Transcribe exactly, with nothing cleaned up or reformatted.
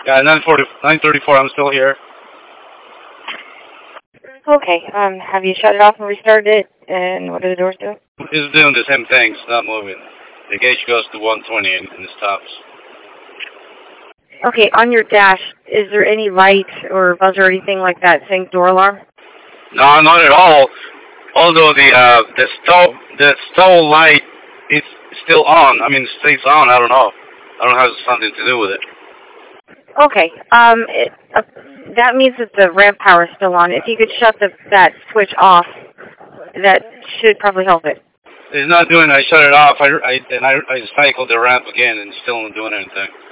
Yeah, nine forty, nine thirty-four. I'm still here. Okay. Um, have you shut it off and restarted it? And what do the doors do? It's doing the same thing. It's not moving. The gauge goes to one twenty and, and it stops. Okay. On your dash, is there any light or buzzer or anything like that saying door alarm? No, not at all. Although the uh, the stove the stove light is still on. I mean, it stays on. I don't know. I don't know if it has something to do with it. Okay. Um, it, uh, that means that the ramp power is still on. If you could shut the, that switch off, that should probably help it. It's not doing it. I shut it off. I, I and I, I cycled the ramp again, and it's still not doing anything.